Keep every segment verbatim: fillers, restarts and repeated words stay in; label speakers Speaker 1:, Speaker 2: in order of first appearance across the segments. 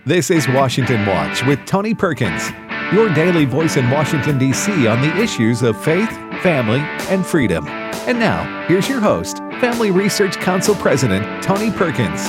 Speaker 1: This is Washington Watch with Tony Perkins, your daily voice in Washington, D C on the issues of faith, family, and freedom. And now, here's your host, Family Research Council President Tony Perkins.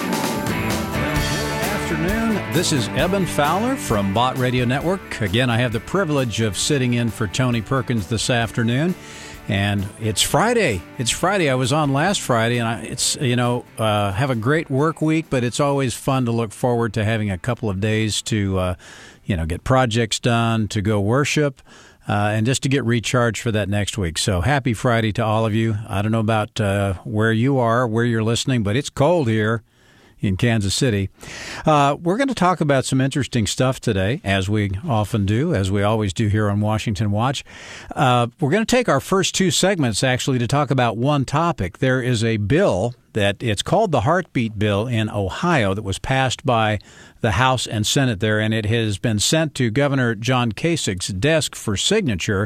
Speaker 2: Good afternoon. This is Eben Fowler from Bott Radio Network. Again, I have the privilege of sitting in for Tony Perkins this afternoon. And it's Friday. It's Friday. I was on last Friday, and I, it's, you know, uh, have a great work week, but it's always fun to look forward to having a couple of days to, uh, you know, get projects done, to go worship, uh, and just to get recharged for that next week. So happy Friday to all of you. I don't know about uh, where you are, where you're listening, but it's cold here in Kansas City. Uh, we're going to talk about some interesting stuff today, as we often do, as we always do here on Washington Watch. Uh, we're going to take our first two segments, actually, to talk about one topic. There is a bill that it's called the Heartbeat Bill in Ohio that was passed by the House and Senate there, and it has been sent to Governor John Kasich's desk for signature.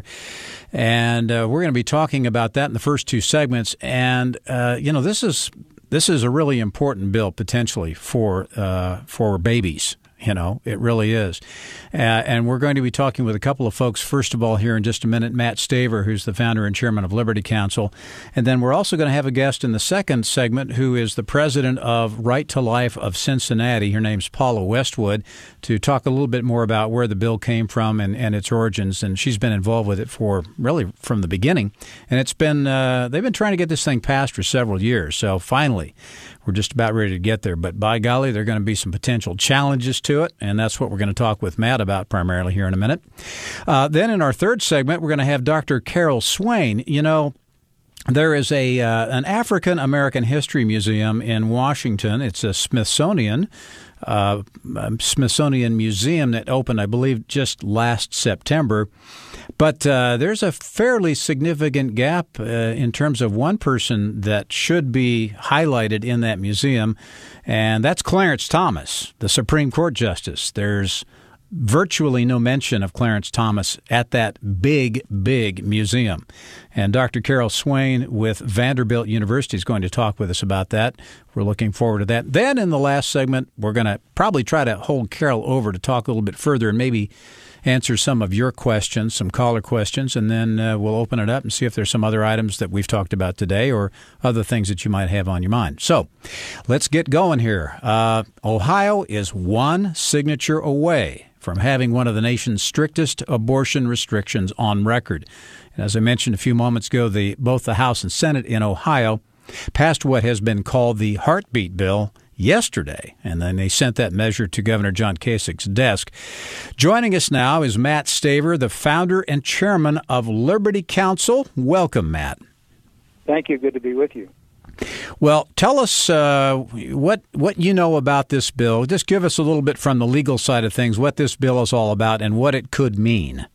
Speaker 2: And uh, we're going to be talking about that in the first two segments. And, uh, you know, this is... This is a really important bill potentially for uh, for babies. You know, it really is. Uh, and we're going to be talking with a couple of folks, first of all, here in just a minute, Matt Staver, who's the founder and chairman of Liberty Counsel. And then we're also going to have a guest in the second segment who is the president of Right to Life of Cincinnati. Her name's Paula Westwood, to talk a little bit more about where the bill came from and, and its origins. And she's been involved with it for really from the beginning. And it's been uh, they've been trying to get this thing passed for several years. So finally, we're just about ready to get there. But by golly, there are going to be some potential challenges to it, and that's what we're going to talk with Matt about primarily here in a minute. Uh, then in our third segment, we're going to have Doctor Carol Swain. You know, there is a uh, an African American History Museum in Washington. It's a Smithsonian uh, Smithsonian Museum that opened, I believe, just last September. But uh, there's a fairly significant gap uh, in terms of one person that should be highlighted in that museum, and that's Clarence Thomas, the Supreme Court Justice. There's virtually no mention of Clarence Thomas at that big, big museum. And Doctor Carol Swain with Vanderbilt University is going to talk with us about that. We're looking forward to that. Then in the last segment, we're going to probably try to hold Carol over to talk a little bit further and maybe answer some of your questions, some caller questions, and then uh, we'll open it up and see if there's some other items that we've talked about today or other things that you might have on your mind. So let's get going here. Uh, Ohio is one signature away from having one of the nation's strictest abortion restrictions on record. And as I mentioned a few moments ago, the both the House and Senate in Ohio passed what has been called the Heartbeat Bill yesterday, and then they sent that measure to Governor John Kasich's desk. Joining us now is Matt Staver, the founder and chairman of Liberty Counsel. Welcome, Matt.
Speaker 3: Thank you. Good to be with you.
Speaker 2: Well, tell us uh, what what you know about this bill. Just give us a little bit from the legal side of things, what this bill is all about and what it could mean.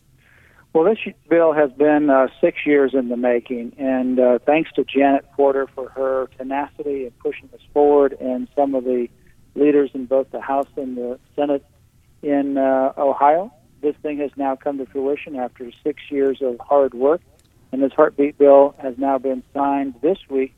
Speaker 3: Well, this bill has been uh, six years in the making, and uh, thanks to Janet Porter for her tenacity in pushing this forward, and some of the leaders in both the House and the Senate in uh, Ohio, this thing has now come to fruition after six years of hard work, and this Heartbeat Bill has now been signed this week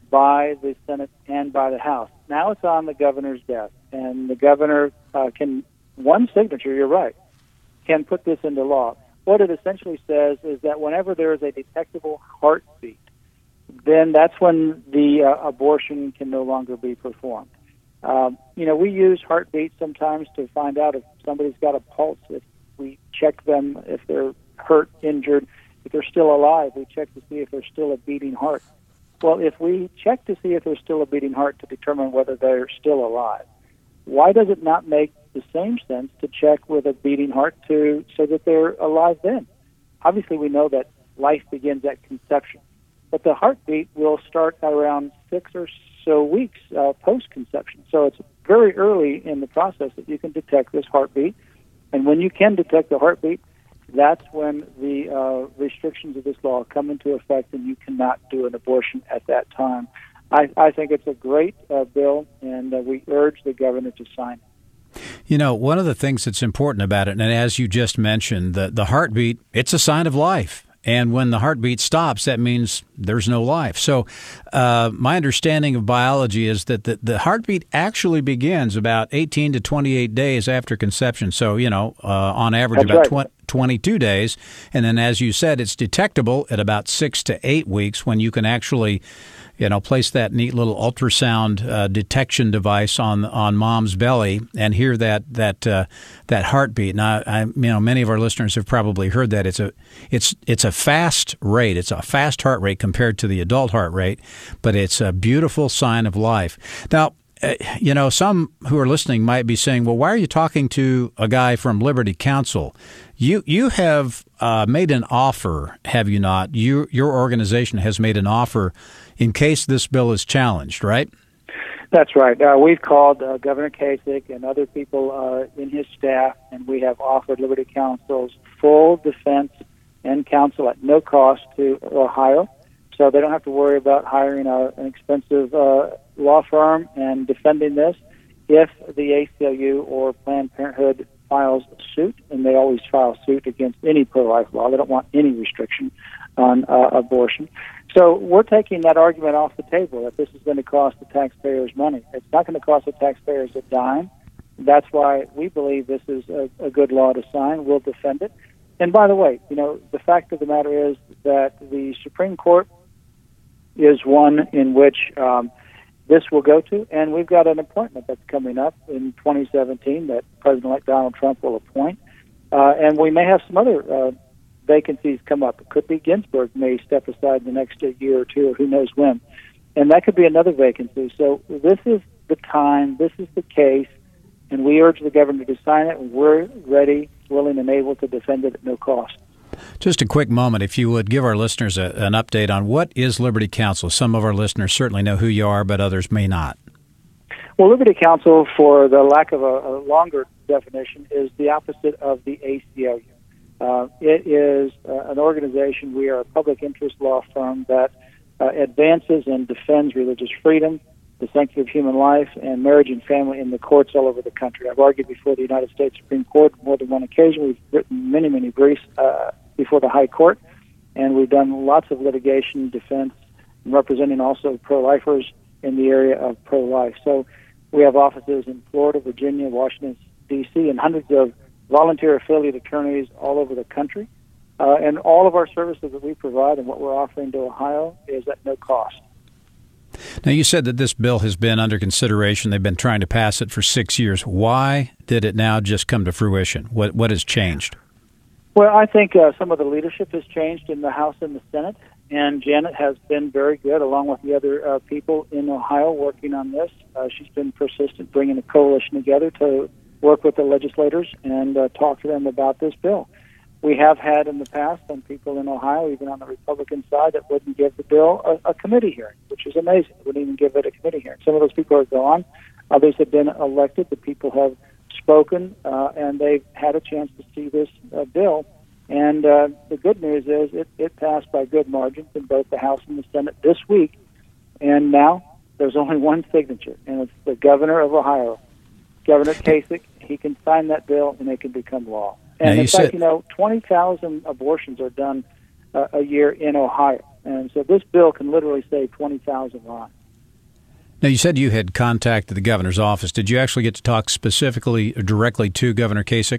Speaker 3: by the Senate and by the House. Now it's on the governor's desk, and the governor uh, can, one signature, you're right, can put this into law. What it essentially says is that whenever there is a detectable heartbeat, then that's when the uh, abortion can no longer be performed. Um, you know, we use heartbeats sometimes to find out if somebody's got a pulse. If we check them, if they're hurt, injured, if they're still alive, we check to see if there's still a beating heart. Well, if we check to see if there's still a beating heart to determine whether they're still alive, why does it not make the same sense to check with a beating heart to so that they're alive then? Obviously, we know that life begins at conception, but the heartbeat will start around six or so weeks uh, post-conception. So it's very early in the process that you can detect this heartbeat, and when you can detect the heartbeat, that's when the uh, restrictions of this law come into effect, and you cannot do an abortion at that time. I, I think it's a great uh, bill, and uh, we urge the governor to sign it.
Speaker 2: You know, one of the things that's important about it, and as you just mentioned, the, the heartbeat, it's a sign of life. And when the heartbeat stops, that means there's no life. So uh, my understanding of biology is that the, the heartbeat actually begins about eighteen to twenty-eight days after conception. So, you know, uh, on average
Speaker 3: That's
Speaker 2: about
Speaker 3: right.
Speaker 2: twenty, twenty-two days. And then, as you said, it's detectable at about six to eight weeks when you can actually, you know, place that neat little ultrasound uh, detection device on on mom's belly and hear that that uh, that heartbeat. Now, I, you know, many of our listeners have probably heard that. It's a it's it's a fast rate. It's a fast heart rate compared to the adult heart rate, but it's a beautiful sign of life. Now, uh, you know, some who are listening might be saying, "Well, why are you talking to a guy from Liberty Counsel?" You you have uh, made an offer, have you not? You your organization has made an offer in case this bill is challenged, right?
Speaker 3: That's right. Uh, we've called uh, Governor Kasich and other people uh, in his staff, and we have offered Liberty Counsel's full defense and counsel at no cost to Ohio, so they don't have to worry about hiring a, an expensive uh, law firm and defending this. If the A C L U or Planned Parenthood files suit, and they always file suit against any pro-life law, they don't want any restriction on uh, abortion. So we're taking that argument off the table that this is going to cost the taxpayers money. It's not going to cost the taxpayers a dime. That's why we believe this is a, a good law to sign. We'll defend it. And by the way, you know, the fact of the matter is that the Supreme Court is one in which um, this will go to, and we've got an appointment that's coming up in twenty seventeen that President-elect Donald Trump will appoint, uh, and we may have some other uh, vacancies come up. It could be Ginsburg may step aside in the next year or two, or who knows when, and that could be another vacancy. So this is the time, this is the case, and we urge the governor to sign it, and we're ready, willing, and able to defend it at no cost.
Speaker 2: Just a quick moment, if you would give our listeners a, an update on what is Liberty Counsel. Some of our listeners certainly know who you are, but others may not.
Speaker 3: Well, Liberty Counsel, for the lack of a, a longer definition, is the opposite of the A C L U. Uh, it is uh, an organization, we are a public interest law firm that uh, advances and defends religious freedom, the sanctity of human life, and marriage and family in the courts all over the country. I've argued before the United States Supreme Court more than one occasion. We've written many, many briefs uh, before the High Court, and we've done lots of litigation, defense, and representing also pro-lifers in the area of pro-life. So we have offices in Florida, Virginia, Washington, D C, and hundreds of volunteer affiliate attorneys all over the country. Uh, and all of our services that we provide and what we're offering to Ohio is at no cost.
Speaker 2: Now, you said that this bill has been under consideration. They've been trying to pass it for six years. Why did it now just come to fruition? What What has changed?
Speaker 3: Well, I think uh, some of the leadership has changed in the House and the Senate, and Janet has been very good, along with the other uh, people in Ohio working on this. Uh, she's been persistent, bringing a coalition together to work with the legislators and uh, talk to them about this bill. We have had in the past some people in Ohio, even on the Republican side, that wouldn't give the bill a, a committee hearing, which is amazing. They wouldn't even give it a committee hearing. Some of those people are gone. Others have been elected. The people have spoken, uh, and they've had a chance to see this uh, bill. And uh, the good news is it, it passed by good margins in both the House and the Senate this week. And now there's only one signature, and it's the governor of Ohio, Governor Kasich. He can sign that bill, and it can become law. And in fact, said, you know, twenty thousand abortions are done uh, a year in Ohio. And so this bill can literally save twenty thousand lives.
Speaker 2: Now, you said you had contacted the governor's office. Did you actually get to talk specifically, directly to Governor Kasich?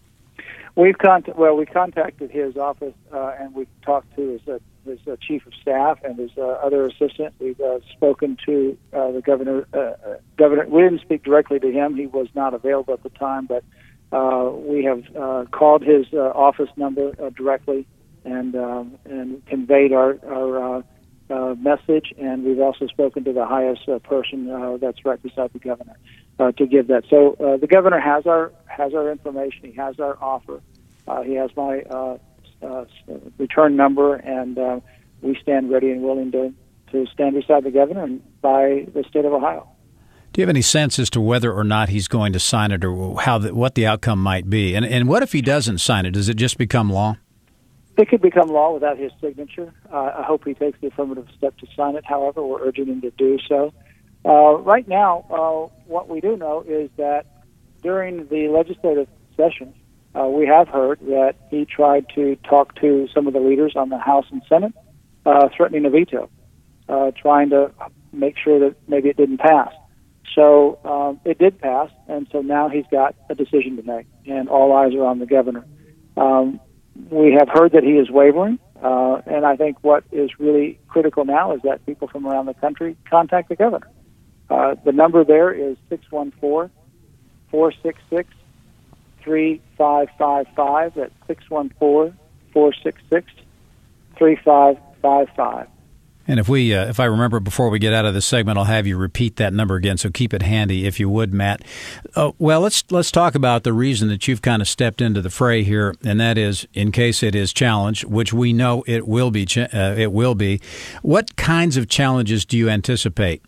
Speaker 3: We've contact, well, we contacted his office, uh, and we've talked to his, uh, his uh, chief of staff and his uh, other assistant. We've uh, spoken to uh, the governor. Uh, governor. We didn't speak directly to him. He was not available at the time, but uh, we have uh, called his uh, office number uh, directly and um, and conveyed our, our uh, uh, message. And we've also spoken to the highest uh, person uh, that's right beside the governor uh, to give that. So uh, the governor has our has our information. He has our offer. Uh, he has my uh, uh, return number, and uh, we stand ready and willing to, to stand beside the governor and by the state of Ohio.
Speaker 2: Do you have any sense as to whether or not he's going to sign it, or how the, what the outcome might be? And and what if he doesn't sign it? Does it just become law?
Speaker 3: It could become law without his signature. Uh, I hope he takes the affirmative step to sign it. However, we're urging him to do so. Uh, right now, uh, what we do know is that during the legislative session, uh, we have heard that he tried to talk to some of the leaders on the House and Senate, uh, threatening a veto, uh, trying to make sure that maybe it didn't pass. So um, it did pass, and so now he's got a decision to make, and all eyes are on the governor. Um, we have heard that he is wavering, uh, and I think what is really critical now is that people from around the country contact the governor. Uh, the number there is six one four, four six six, three five five five. That's six one four, four six six, three five five five.
Speaker 2: And if we, uh, if I remember before we get out of this segment, I'll have you repeat that number again. So keep it handy, if you would, Matt. Uh, well, let's let's talk about the reason that you've kind of stepped into the fray here, and that is in case it is challenged, which we know it will be. Ch- uh, it will be. What kinds of challenges do you anticipate?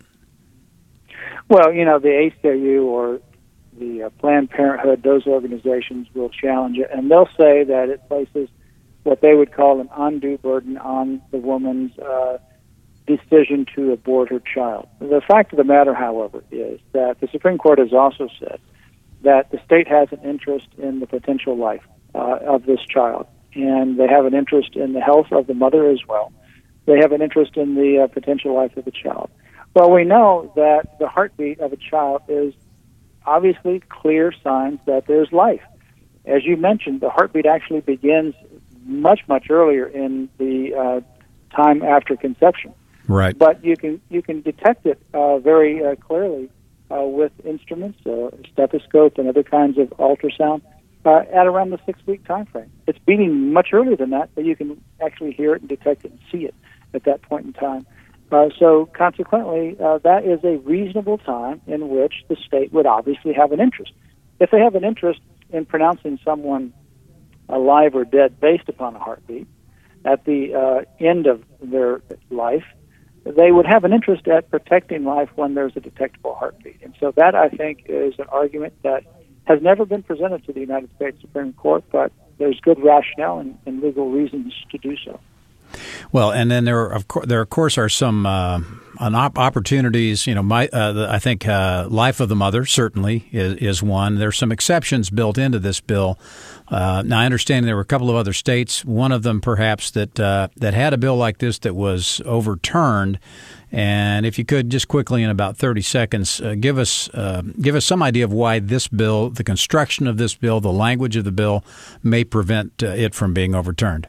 Speaker 3: Well, you know, the A C L U or the uh, Planned Parenthood, those organizations will challenge it, and they'll say that it places what they would call an undue burden on the woman's uh, decision to abort her child. The fact of the matter, however, is that the Supreme Court has also said that the state has an interest in the potential life uh, of this child, and they have an interest in the health of the mother as well. They have an interest in the uh, potential life of the child. Well, we know that the heartbeat of a child is obviously clear signs that there's life. As you mentioned, the heartbeat actually begins much, much earlier in the uh, time after conception.
Speaker 2: Right.
Speaker 3: But you can you can detect it uh, very uh, clearly uh, with instruments, uh, stethoscope, and other kinds of ultrasound uh, at around the six-week time frame. It's beating much earlier than that, but you can actually hear it and detect it and see it at that point in time. Uh, so consequently, uh, that is a reasonable time in which the state would obviously have an interest. If they have an interest in pronouncing someone alive or dead based upon a heartbeat at the uh, end of their life, they would have an interest at protecting life when there's a detectable heartbeat. And so that, I think, is an argument that has never been presented to the United States Supreme Court, but there's good rationale and, and legal reasons to do so.
Speaker 2: Well, and then there, are, of course, there of course are some uh, opportunities. You know, my uh, the, I think uh, life of the mother certainly is, is one. There's some exceptions built into this bill. Uh, now, I understand there were a couple of other states. One of them, perhaps, that uh, that had a bill like this that was overturned. And if you could just quickly, in about thirty seconds, uh, give us uh, give us some idea of why this bill, the construction of this bill, the language of the bill, may prevent uh, it from being overturned.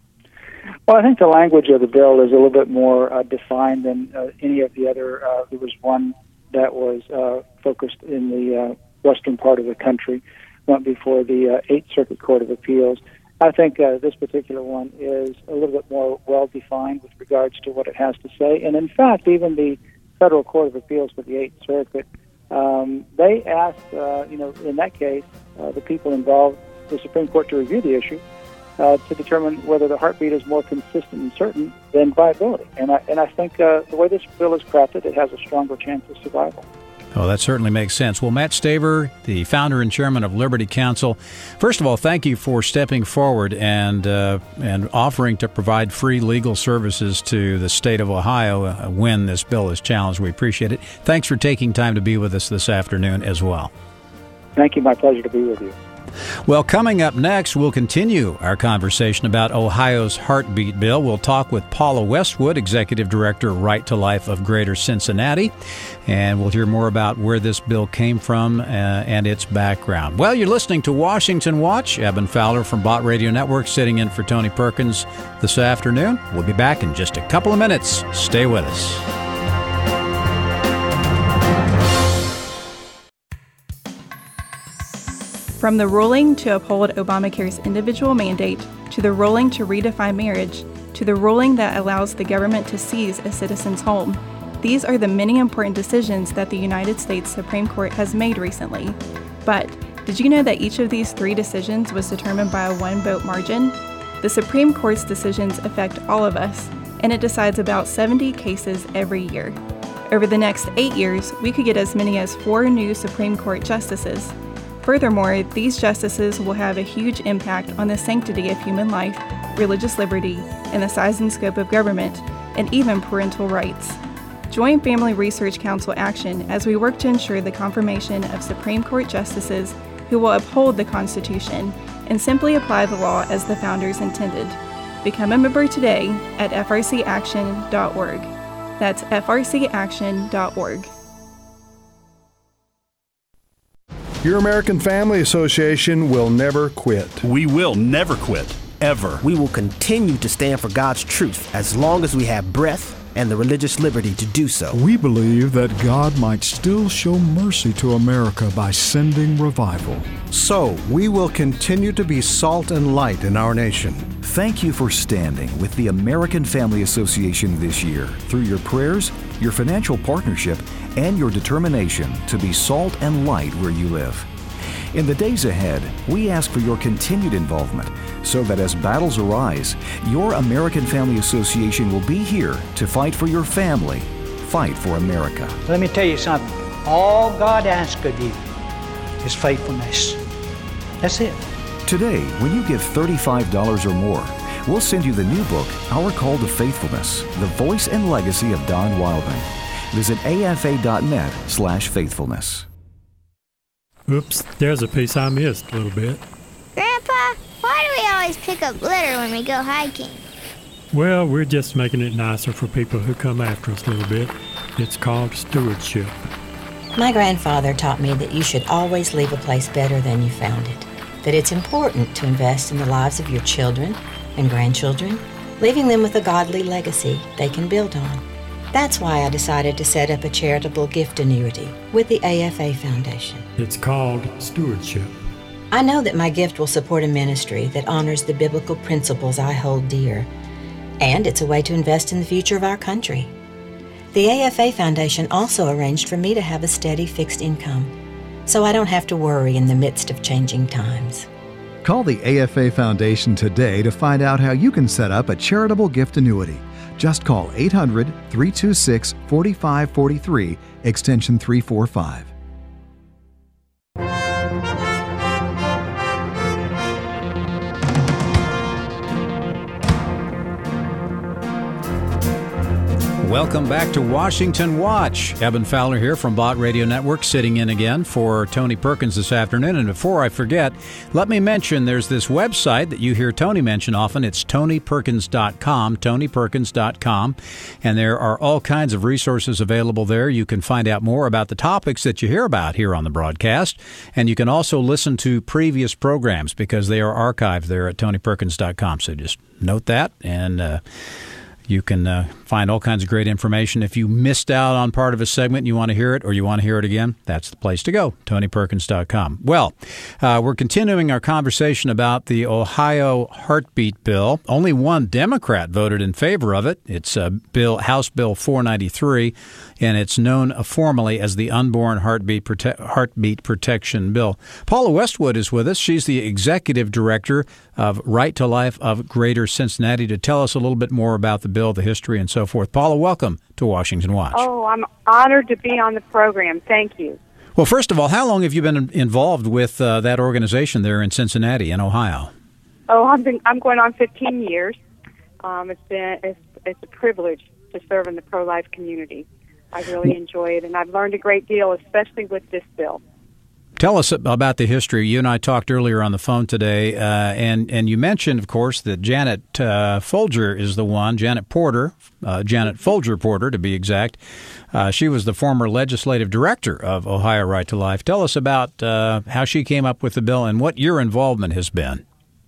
Speaker 3: Well, I think the language of the bill is a little bit more uh, defined than uh, any of the other. Uh, there was one that was uh, focused in the uh, western part of the country, went before the uh, Eighth Circuit Court of Appeals. I think uh, this particular one is a little bit more well-defined with regards to what it has to say. And in fact, even the Federal Court of Appeals for the Eighth Circuit, um, they asked, uh, you know, in that case, uh, the people involved, the Supreme Court, to review the issue uh, to determine whether the heartbeat is more consistent and certain than viability. And I, and I think uh, the way this bill is crafted, it has a stronger chance of survival.
Speaker 2: Oh, that certainly makes sense. Well, Matt Staver, the founder and chairman of Liberty Counsel, first of all, thank you for stepping forward and uh, and offering to provide free legal services to the state of Ohio uh, when this bill is challenged. We appreciate it. Thanks for taking time to be with us this afternoon as well.
Speaker 3: Thank you. My pleasure to be with you.
Speaker 2: Well, coming up next, we'll continue our conversation about Ohio's heartbeat bill. We'll talk with Paula Westwood, Executive Director, Right to Life of Greater Cincinnati, and we'll hear more about where this bill came from uh, and its background. Well, you're listening to Washington Watch. Eben Fowler from Bott Radio Network sitting in for Tony Perkins this afternoon. We'll be back in just a couple of minutes. Stay with us.
Speaker 4: From the ruling to uphold Obamacare's individual mandate, to the ruling to redefine marriage, to the ruling that allows the government to seize a citizen's home, these are the many important decisions that the United States Supreme Court has made recently. But did you know that each of these three decisions was determined by a one-vote margin? The Supreme Court's decisions affect all of us, and it decides about seventy cases every year. Over the next eight years, we could get as many as four new Supreme Court justices. Furthermore, these justices will have a huge impact on the sanctity of human life, religious liberty, and the size and scope of government, and even parental rights. Join Family Research Council Action as we work to ensure the confirmation of Supreme Court justices who will uphold the Constitution and simply apply the law as the founders intended. Become a member today at f r c action dot org. That's f r c action dot org.
Speaker 5: Your American Family Association will never quit.
Speaker 6: We will never quit, ever.
Speaker 7: We will continue to stand for God's truth as long as we have breath and the religious liberty to do so.
Speaker 8: We believe that God might still show mercy to America by sending revival.
Speaker 9: So, we will continue to be salt and light in our nation.
Speaker 1: Thank you for standing with the American Family Association this year through your prayers, your financial partnership, and your determination to be salt and light where you live. In the days ahead, we ask for your continued involvement so that as battles arise, your American Family Association will be here to fight for your family, fight for America.
Speaker 10: Let me tell you something. All God asks of you is faithfulness. That's it.
Speaker 1: Today, when you give thirty-five dollars or more, we'll send you the new book, Our Call to Faithfulness, The Voice and Legacy of Don Wildman. Visit A F A dot net slash faithfulness.
Speaker 11: Oops, there's a piece I missed a little bit.
Speaker 12: Grandpa, why do we always pick up litter when we go hiking?
Speaker 11: Well, we're just making it nicer for people who come after us a little bit. It's called stewardship.
Speaker 13: My grandfather taught me that you should always leave a place better than you found it. That it's important to invest in the lives of your children and grandchildren, leaving them with a godly legacy they can build on. That's why I decided to set up a charitable gift annuity with the A F A Foundation.
Speaker 11: It's called stewardship.
Speaker 13: I know that my gift will support a ministry that honors the biblical principles I hold dear, and it's a way to invest in the future of our country. The A F A Foundation also arranged for me to have a steady fixed income, so I don't have to worry in the midst of changing times.
Speaker 14: Call the A F A Foundation today to find out how you can set up a charitable gift annuity. Just call eight hundred, three two six, four five four three, extension three forty-five.
Speaker 2: Welcome back to Washington Watch. Eben Fowler here from Bott Radio Network, sitting in again for Tony Perkins this afternoon. And before I forget, let me mention there's this website that you hear Tony mention often. It's tony perkins dot com, tony perkins dot com. And there are all kinds of resources available there. You can find out more about the topics that you hear about here on the broadcast. And you can also listen to previous programs because they are archived there at tony perkins dot com. So just note that, and uh, you can uh, find all kinds of great information. If you missed out on part of a segment and you want to hear it, or you want to hear it again, that's the place to go, tony perkins dot com. Well, uh, we're continuing our conversation about the Ohio Heartbeat Bill. Only one Democrat voted in favor of it. It's uh, Bill House Bill four ninety-three, and it's known formally as the Unborn Heartbeat, Prote- Heartbeat Protection Bill. Paula Westwood is with us. She's the executive director of Right to Life of Greater Cincinnati, to tell us a little bit more about the bill, the history, and so forth. Paula, welcome to Washington Watch.
Speaker 15: Oh, I'm honored to be on the program. Thank you.
Speaker 2: Well, first of all, how long have you been involved with uh, that organization there in Cincinnati, in Ohio?
Speaker 15: Oh, I've been, I'm going on fifteen years. Um, it's been it's, it's a privilege to serve in the pro-life community. I really enjoy it, and I've learned a great deal, especially with this bill.
Speaker 2: Tell us about the history. You and I talked earlier on the phone today, uh, and, and you mentioned, of course, that Janet uh, Folger is the one, Janet Porter, uh, Janet Folger Porter, to be exact. Uh, she was the former legislative director of Ohio Right to Life. Tell us about uh, how she came up with the bill and what your involvement has been.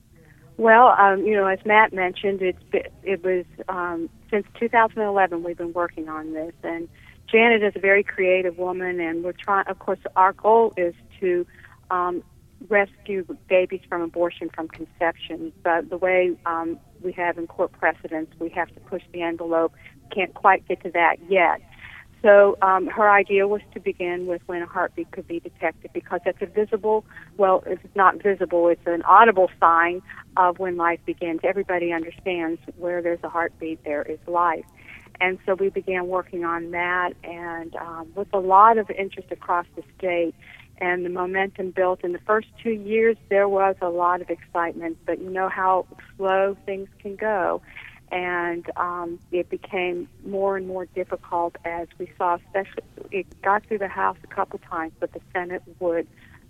Speaker 15: Well, um, you know, as Matt mentioned, it's been, it was um, since two thousand eleven we've been working on this, and Janet is a very creative woman, and we're trying. Of course, our goal is to um, rescue babies from abortion from conception. But the way um, we have in court precedents, we have to push the envelope. Can't quite get to that yet. So um, her idea was to begin with when a heartbeat could be detected, because that's a visible, well, it's not visible, it's an audible sign of when life begins. Everybody understands where there's a heartbeat, there is life. And so we began working on that, and um, with a lot of interest across the state, and the momentum built. In the first two years, there was a lot of excitement, but you know how slow things can go. And um, it became more and more difficult as we saw, especially it got through the House a couple times, but the Senate would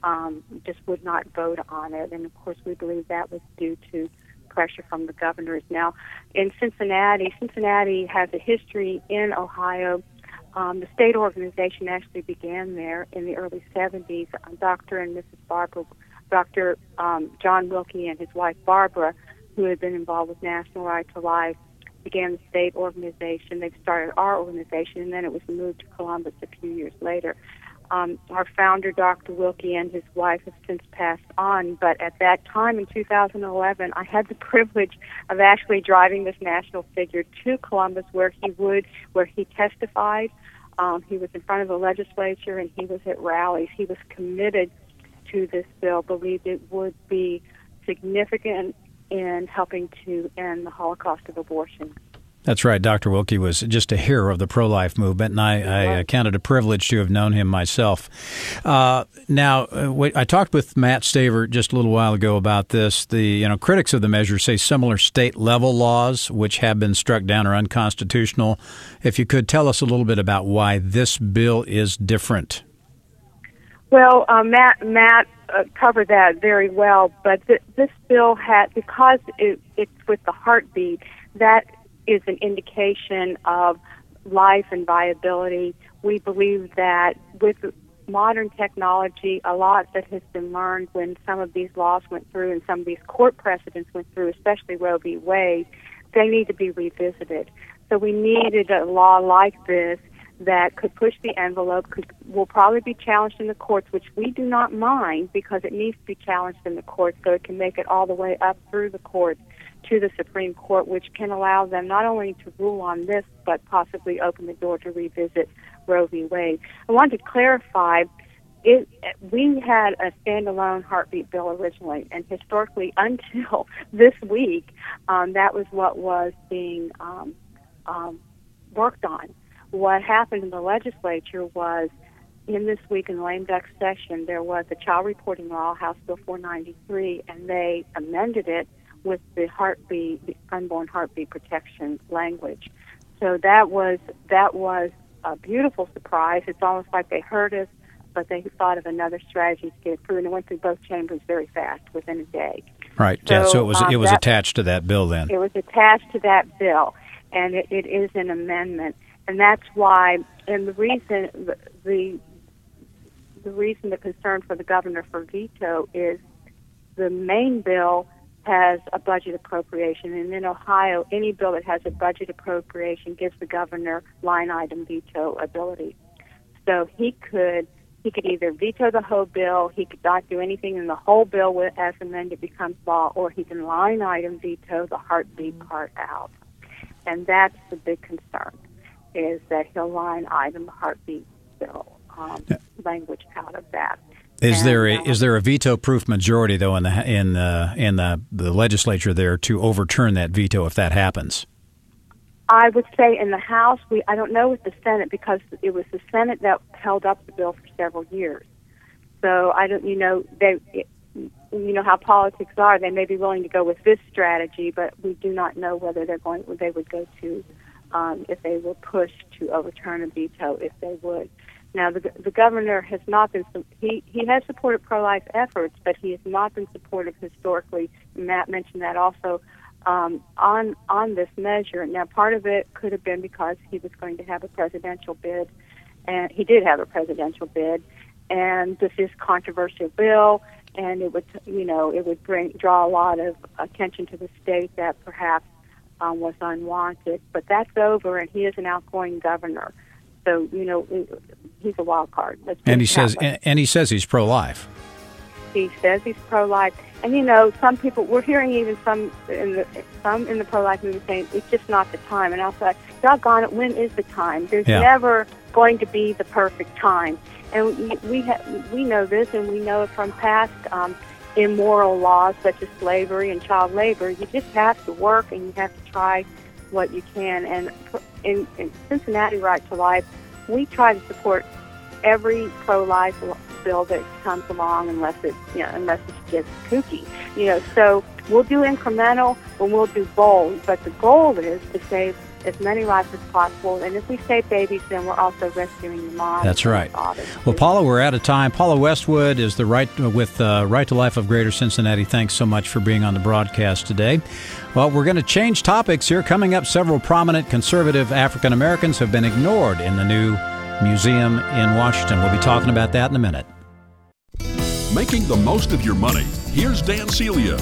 Speaker 15: um, just would not vote on it. And, of course, we believe that was due to pressure from the governors. Now, in Cincinnati, Cincinnati has a history in Ohio. Um, the state organization actually began there in the early seventies. Doctor and Missus Barbara, Doctor Um, John Wilkie and his wife Barbara, who had been involved with National Right to Life, began the state organization. They started our organization, and then it was moved to Columbus a few years later. Um, our founder, Doctor Wilkie, and his wife have since passed on, but at that time in two thousand eleven, I had the privilege of actually driving this national figure to Columbus, where he would, where he testified. Um, he was in front of the legislature, and he was at rallies. He was committed to this bill, believed it would be significant in helping to end the Holocaust of abortion.
Speaker 2: That's right. Doctor Wilkie was just a hero of the pro-life movement, and I, I count it a privilege to have known him myself. Uh, now, uh, I talked with Matt Staver just a little while ago about this. The you know critics of the measure say similar state-level laws, which have been struck down, are unconstitutional. If you could tell us a little bit about why this bill is different.
Speaker 15: Well, uh, Matt Matt uh, covered that very well, but th- this bill had, because it, it's with the heartbeat, that is an indication of life and viability. We believe that with modern technology, a lot that has been learned when some of these laws went through and some of these court precedents went through, especially Roe v. Wade, they need to be revisited. So we needed a law like this that could push the envelope, could, will probably be challenged in the courts, which we do not mind because it needs to be challenged in the courts so it can make it all the way up through the courts to the Supreme Court, which can allow them not only to rule on this, but possibly open the door to revisit Roe v. Wade. I wanted to clarify, it, we had a standalone heartbeat bill originally, and historically until this week, um, that was what was being um, um, worked on. What happened in the legislature was, in this week in the lame duck session, there was a child reporting law, House Bill four ninety-three, and they amended it with the heartbeat, the unborn heartbeat protection language. So that was that was a beautiful surprise. It's almost like they heard us, but they thought of another strategy to get it through, and it went through both chambers very fast, within a day.
Speaker 2: Right.
Speaker 15: So,
Speaker 2: yeah. So it was
Speaker 15: um,
Speaker 2: it was
Speaker 15: that,
Speaker 2: attached to that bill then.
Speaker 15: It was attached to that bill, and it, it is an amendment, and that's why. And the reason the, the the reason the concern for the governor for veto is the main bill has a budget appropriation, and in Ohio, any bill that has a budget appropriation gives the governor line item veto ability. So he could he could either veto the whole bill, he could not do anything in the whole bill as amended becomes law, or he can line item veto the heartbeat part out. And that's the big concern, is that he'll line item the heartbeat bill um, yeah. language out of that.
Speaker 2: Is
Speaker 15: and,
Speaker 2: there a,
Speaker 15: uh,
Speaker 2: is there a veto-proof majority though in the in the in the, the legislature there to overturn that veto if that happens?
Speaker 15: I would say in the House, we I don't know with the Senate because it was the Senate that held up the bill for several years. So I don't, you know, they, it, you know how politics are. They may be willing to go with this strategy, but we do not know whether they're going. They would go to um, if they were pushed to overturn a veto, if they would. Now, the, the governor has not been, he, he has supported pro-life efforts, but he has not been supportive historically. Matt mentioned that also um, on on this measure. Now, part of it could have been because he was going to have a presidential bid, and he did have a presidential bid, and this is a controversial bill, and it would, you know, it would bring draw a lot of attention to the state that perhaps um, was unwanted. But that's over, and he is an outgoing governor. So, you know, he's a wild card.
Speaker 2: And he says, and, and he says he's pro-life.
Speaker 15: He says he's pro-life, and you know, some people we're hearing even some in the some in the pro-life movement saying it's just not the time. And I thought, doggone it, when is the time? There's
Speaker 2: yeah.
Speaker 15: never going to be the perfect time, and we we, ha- we know this, and we know it from past um, immoral laws such as slavery and child labor. You just have to work, and you have to try what you can. And in, in Cincinnati Right to Life, we try to support every pro-life bill that comes along, unless it, you know, unless it's just kooky, you know. So we'll do incremental and we'll do bold, but the goal is to save as many lives as possible. And if we save babies, then we're also rescuing the mom.
Speaker 2: That's right.
Speaker 15: Father.
Speaker 2: Well, Paula, we're out of time. Paula Westwood is the right with uh, Right to Life of Greater Cincinnati. Thanks so much for being on the broadcast today. Well, we're going to change topics here. Coming up, several prominent conservative African Americans have been ignored in the new museum in Washington. We'll be talking about that in a minute.
Speaker 16: Making the most of your money. Here's Dan Celia.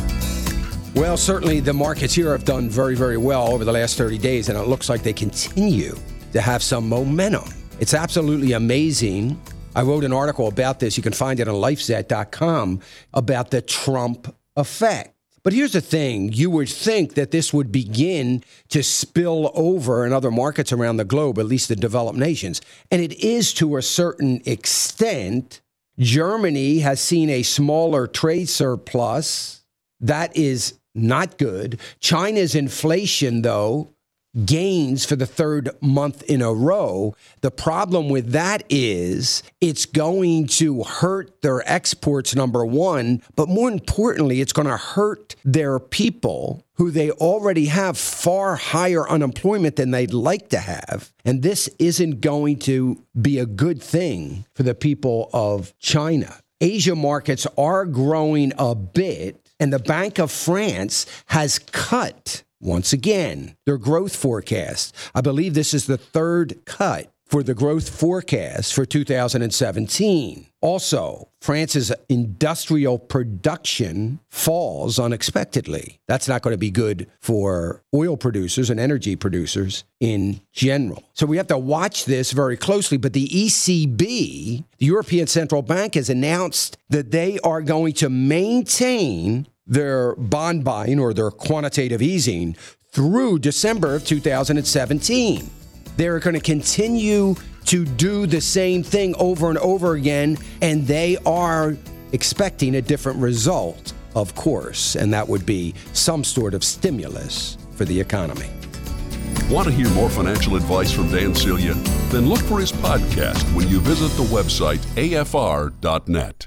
Speaker 17: Well, certainly the markets here have done very, very well over the last thirty days, and it looks like they continue to have some momentum. It's absolutely amazing. I wrote an article about this. You can find it on lifezet dot com about the Trump effect. But here's the thing. You would think that this would begin to spill over in other markets around the globe, at least the developed nations. And it is to a certain extent. Germany has seen a smaller trade surplus. That is not good. China's inflation, though, gains for the third month in a row. The problem with that is it's going to hurt their exports, number one, but more importantly, it's going to hurt their people who they already have far higher unemployment than they'd like to have. And this isn't going to be a good thing for the people of China. Asia markets are growing a bit, and the Bank of France has cut once again, their growth forecast. I believe this is the third cut for the growth forecast for two thousand seventeen. Also, France's industrial production falls unexpectedly. That's not going to be good for oil producers and energy producers in general. So we have to watch this very closely. But the E C B, the European Central Bank, has announced that they are going to maintain their bond buying or their quantitative easing through December of two thousand seventeen. They're going to continue to do the same thing over and over again, and they are expecting a different result, of course, and that would be some sort of stimulus for the economy.
Speaker 16: Want to hear more financial advice from Dan Celia? Then look for his podcast when you visit the website A F R dot net.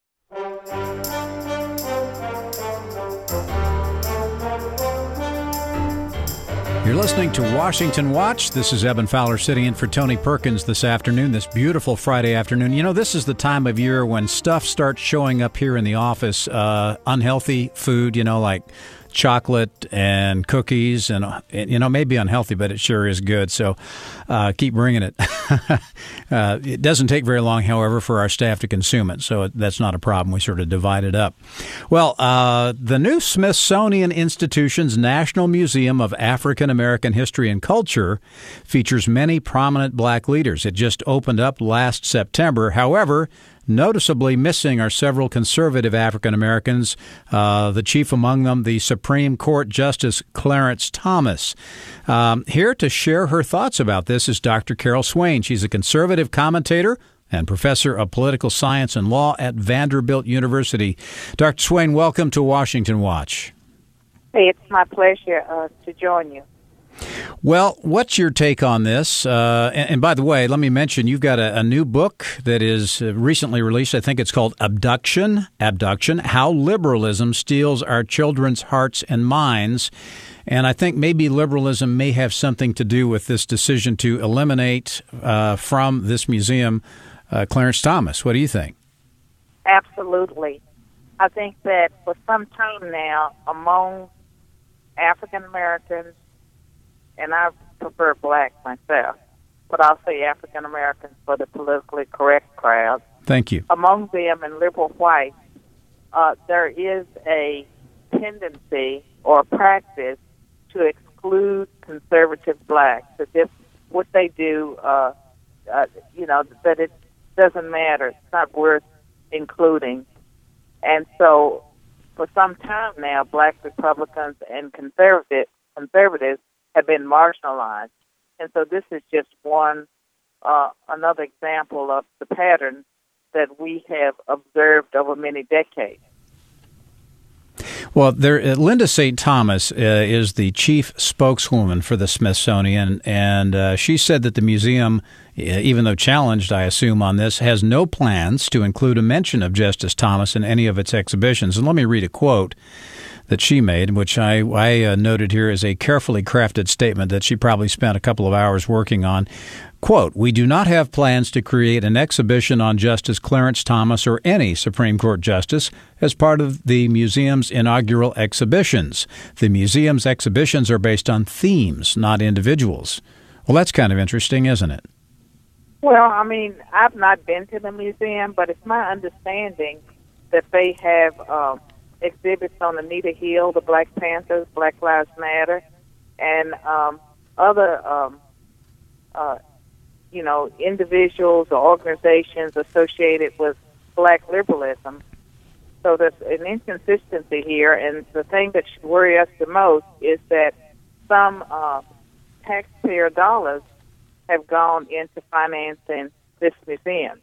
Speaker 2: You're listening to Washington Watch. This is Eben Fowler sitting in for Tony Perkins this afternoon, this beautiful Friday afternoon. You know, this is the time of year when stuff starts showing up here in the office, uh, unhealthy food, you know, like chocolate and cookies, and, you know, maybe unhealthy, but it sure is good. So uh, keep bringing it. uh, it doesn't take very long, however, for our staff to consume it. So that's not a problem. We sort of divide it up. Well, uh, the new Smithsonian Institution's National Museum of African American History and Culture features many prominent black leaders. It just opened up last September. However, noticeably missing are several conservative African Americans, uh, the chief among them, the Supreme Court Justice Clarence Thomas. Um, here to share her thoughts about this is Doctor Carol Swain. She's a conservative commentator and professor of political science and law at Vanderbilt University. Doctor Swain, welcome to Washington Watch.
Speaker 18: Hey, it's my pleasure uh, to join you.
Speaker 2: Well, what's your take on this? Uh, and, and by the way, let me mention you've got a, a new book that is recently released. I think it's called Abduction, Abduction, How Liberalism Steals Our Children's Hearts and Minds. And I think maybe liberalism may have something to do with this decision to eliminate uh, from this museum uh, Clarence Thomas. What do you think?
Speaker 18: Absolutely. I think that for some time now, among African Americans, and I prefer black myself, but I'll say African Americans for the politically correct crowd.
Speaker 2: Thank you.
Speaker 18: Among them and liberal whites, uh, there is a tendency or practice to exclude conservative blacks. That if what they do, uh, uh, you know, that it doesn't matter. It's not worth including. And so for some time now, black Republicans and conservative, conservatives have been marginalized. And so this is just one, uh, another example of the pattern that we have observed over many decades.
Speaker 2: Well, there, uh, Linda Saint Thomas uh, is the chief spokeswoman for the Smithsonian, and uh, she said that the museum, even though challenged, I assume, on this, has no plans to include a mention of Justice Thomas in any of its exhibitions. And let me read a quote. that she made, which I, I uh, noted here as a carefully crafted statement that she probably spent a couple of hours working on. Quote, "We do not have plans to create an exhibition on Justice Clarence Thomas or any Supreme Court justice as part of the museum's inaugural exhibitions. The museum's exhibitions are based on themes, not individuals." Well, that's kind of interesting, isn't it?
Speaker 18: Well, I mean, I've not been to the museum, but it's my understanding that they have um, exhibits on Anita Hill, the Black Panthers, Black Lives Matter, and um, other, um, uh, you know, individuals or organizations associated with black liberalism. So there's an inconsistency here, and the thing that should worry us the most is that some uh, taxpayer dollars have gone into financing this museum.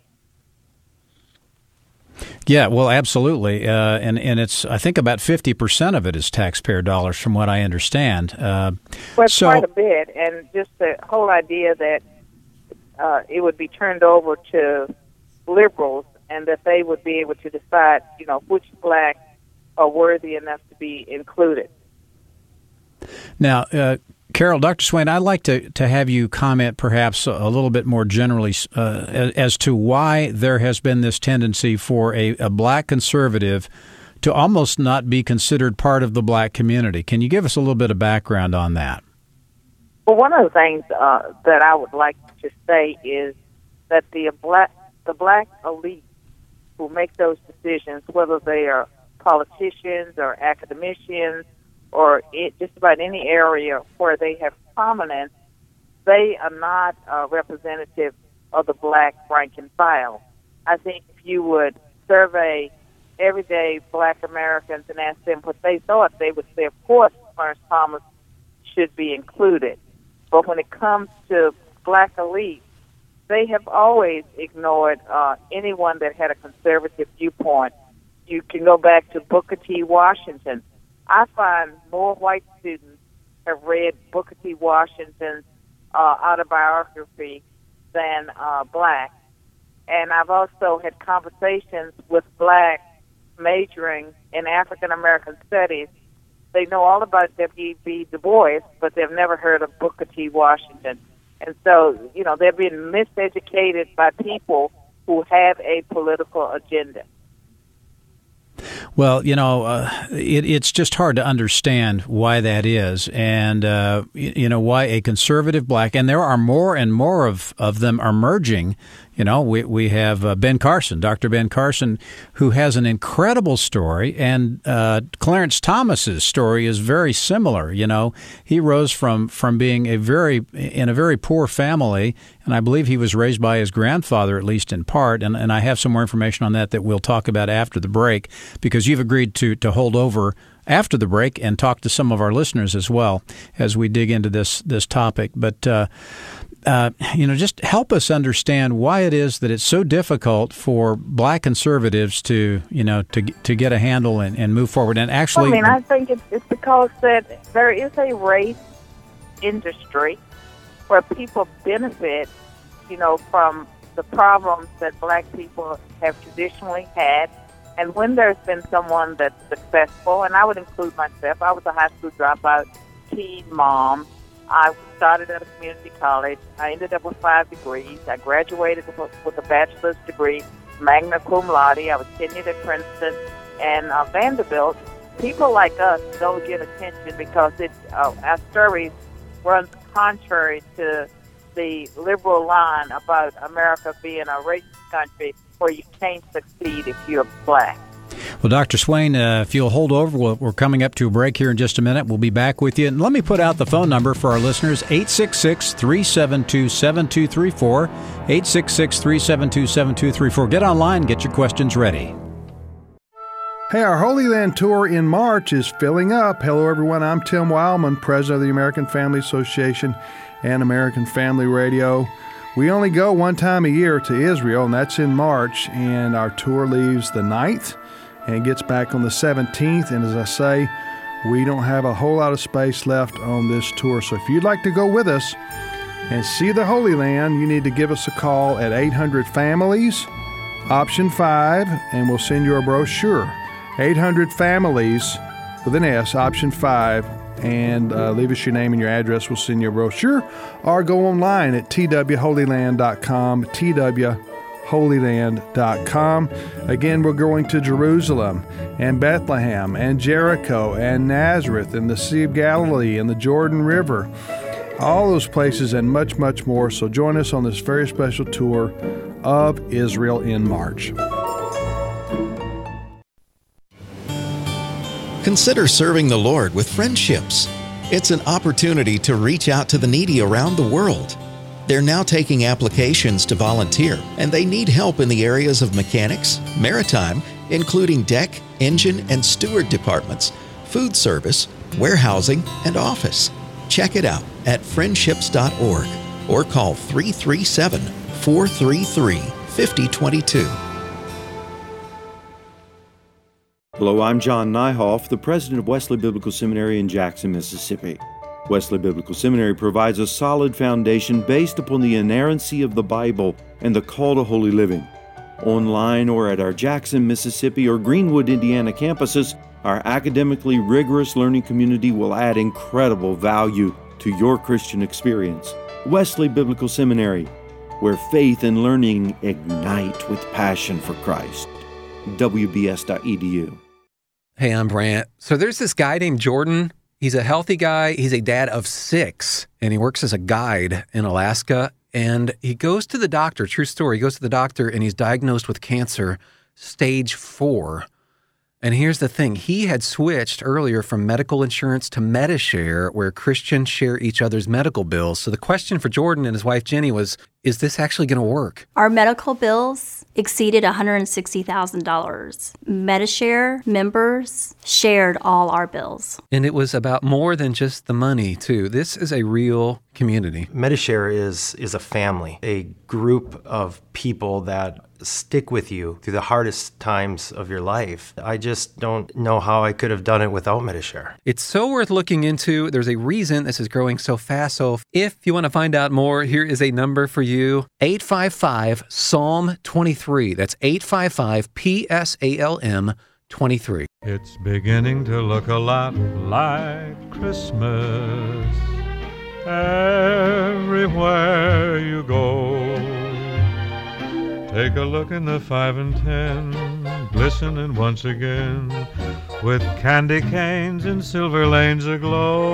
Speaker 2: Yeah, well, absolutely, uh, and and it's I think about fifty percent of it is taxpayer dollars, from what I understand. Uh,
Speaker 18: well, it's
Speaker 2: so,
Speaker 18: quite a bit, and just the whole idea that uh, it would be turned over to liberals and that they would be able to decide, you know, which blacks are worthy enough to be included.
Speaker 2: Now, uh, Carol, Doctor Swain, I'd like to, to have you comment perhaps a little bit more generally uh, as, as to why there has been this tendency for a, a black conservative to almost not be considered part of the black community. Can you give us a little bit of background on that?
Speaker 18: Well, one of the things uh, that I would like to say is that the black, the black elite who make those decisions, whether they are politicians or academicians, or it, just about any area where they have prominence, they are not uh, representative of the black rank and file. I think if you would survey everyday black Americans and ask them what they thought, they would say, of course, Clarence Thomas should be included. But when it comes to black elite, they have always ignored uh, anyone that had a conservative viewpoint. You can go back to Booker T. Washington. I find more white students have read Booker T. Washington's uh, autobiography than uh, black. And I've also had conversations with blacks majoring in African American studies. They know all about W B Du Bois, but they've never heard of Booker T. Washington. And so, you know, they're being miseducated by people who have a political agenda.
Speaker 2: Well, you know, uh, it, it's just hard to understand why that is, and uh, you, you know why a conservative black, and there are more and more of, of them emerging. You know, we we have uh, Ben Carson, Doctor Ben Carson, who has an incredible story, and uh, Clarence Thomas's story is very similar. You know, he rose from from being a very in a very poor family, and I believe he was raised by his grandfather, at least in part. And, and I have some more information on that that we'll talk about after the break, because you've agreed to to hold over after the break and talk to some of our listeners as well as we dig into this this topic. But uh, Uh, you know, just help us understand why it is that it's so difficult for black conservatives to, you know, to to get a handle and, and move forward. And actually,
Speaker 18: I mean, I think it's, it's because that there is a race industry where people benefit, you know, from the problems that black people have traditionally had. And when there's been someone that's successful, and I would include myself, I was a high school dropout, teen mom. I started at a community college. I ended up with five degrees. I graduated with, with a bachelor's degree, magna cum laude. I was tenured at Princeton and uh, Vanderbilt. People like us don't get attention because it, uh, our stories runs contrary to the liberal line about America being a racist country where you can't succeed if you're black.
Speaker 2: Well, Doctor Swain, uh, if you'll hold over, we'll, we're coming up to a break here in just a minute. We'll be back with you. And let me put out the phone number for our listeners, eight six six, three seven two, seven two three four, eight six six, three seven two, seven two three four. Get online, get your questions ready.
Speaker 5: Hey, our Holy Land tour in March is filling up. Hello, everyone. I'm Tim Wildman, president of the American Family Association and American Family Radio. We only go one time a year to Israel, and that's in March, and our tour leaves the ninth and gets back on the seventeenth. And as I say, we don't have a whole lot of space left on this tour. So if you'd like to go with us and see the Holy Land, you need to give us a call at eight hundred families, option five, and we'll send you a brochure. eight hundred families, with an S, option five, and uh, leave us your name and your address. We'll send you a brochure, or go online at t w holy land dot com, t w holy land dot com. Again, we're going to Jerusalem and Bethlehem and Jericho and Nazareth and the Sea of Galilee and the Jordan River, all those places and much, much more. So join us on this very special tour of Israel in March.
Speaker 19: Consider serving the Lord with Friendships. It's an opportunity to reach out to the needy around the world. They're now taking applications to volunteer, and they need help in the areas of mechanics, maritime, including deck, engine, and steward departments, food service, warehousing, and office. Check it out at friendships dot org or call three three seven, four three three, five zero two two.
Speaker 20: Hello, I'm John Nyhoff, the president of Wesley Biblical Seminary in Jackson, Mississippi. Wesley Biblical Seminary provides a solid foundation based upon the inerrancy of the Bible and the call to holy living. Online or at our Jackson, Mississippi or Greenwood, Indiana campuses, our academically rigorous learning community will add incredible value to your Christian experience. Wesley Biblical Seminary, where faith and learning ignite with passion for Christ. W B S dot E D U.
Speaker 21: Hey, I'm Brant. So there's this guy named Jordan. He's a healthy guy. He's a dad of six, and he works as a guide in Alaska. And he goes to the doctor, true story, he goes to the doctor, and he's diagnosed with cancer, stage four. And here's the thing. He had switched earlier from medical insurance to Medi-Share, where Christians share each other's medical bills. So the question for Jordan and his wife, Jenny, was, is this actually going to work?
Speaker 22: Our medical bills exceeded one hundred sixty thousand dollars. Medi-Share members shared all our bills.
Speaker 21: And it was about more than just the money, too. This is a real community.
Speaker 23: Medi-Share is, is a family, a group of people that stick with you through the hardest times of your life. I just don't know how I could have done it without Medi-Share.
Speaker 21: It's so worth looking into. There's a reason this is growing so fast. So if you want to find out more, here is a number for you. eight five five, S A L M twenty-three. That's eight five five, P S A L M twenty-three.
Speaker 24: It's beginning to look a lot like Christmas everywhere you go. Take a look in the five and ten, glistening once again, with candy canes and silver lanes aglow.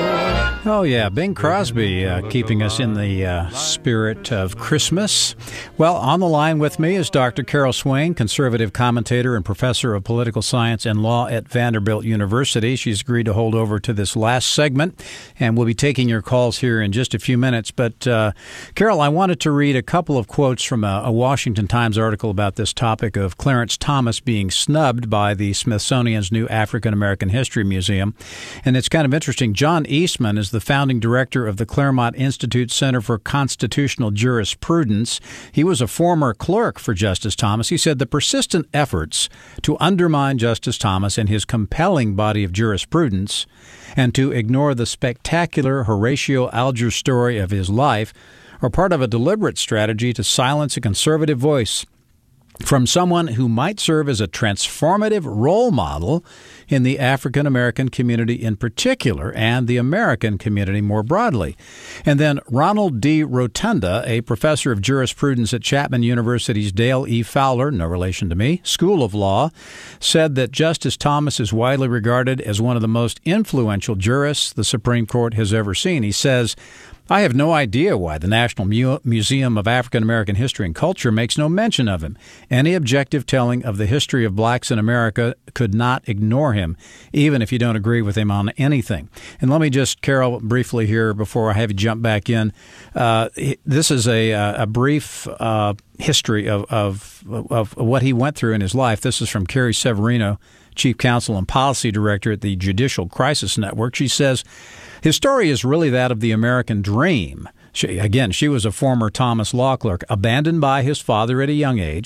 Speaker 2: Oh, yeah, Bing Crosby uh, keeping us in the uh, spirit of Christmas. Well, on the line with me is Doctor Carol Swain, conservative commentator and professor of political science and law at Vanderbilt University. She's agreed to hold over to this last segment, and we'll be taking your calls here in just a few minutes. But, uh, Carol, I wanted to read a couple of quotes from a, a Washington Times article about this topic of Clarence Thomas being snubbed by the Smithsonian's new African American History Museum. And it's kind of interesting. John Eastman is the founding director of the Claremont Institute Center for Constitutional Jurisprudence. He was a former clerk for Justice Thomas. He said the persistent efforts to undermine Justice Thomas and his compelling body of jurisprudence and to ignore the spectacular Horatio Alger story of his life are part of a deliberate strategy to silence a conservative voice from someone who might serve as a transformative role model in the African American community in particular and the American community more broadly. And then Ronald D. Rotunda, a professor of jurisprudence at Chapman University's Dale E. Fowler, no relation to me, School of Law, said that Justice Thomas is widely regarded as one of the most influential jurists the Supreme Court has ever seen. He says, I have no idea why the National Mu- Museum of African American History and Culture makes no mention of him. Any objective telling of the history of blacks in America could not ignore him, even if you don't agree with him on anything. And let me just, Carol, briefly here before I have you jump back in. Uh, this is a, a brief uh, history of, of, of what he went through in his life. This is from Carrie Severino, Chief Counsel and Policy Director at the Judicial Crisis Network. She says, his story is really that of the American dream. She, again, she was a former Thomas law clerk, abandoned by his father at a young age.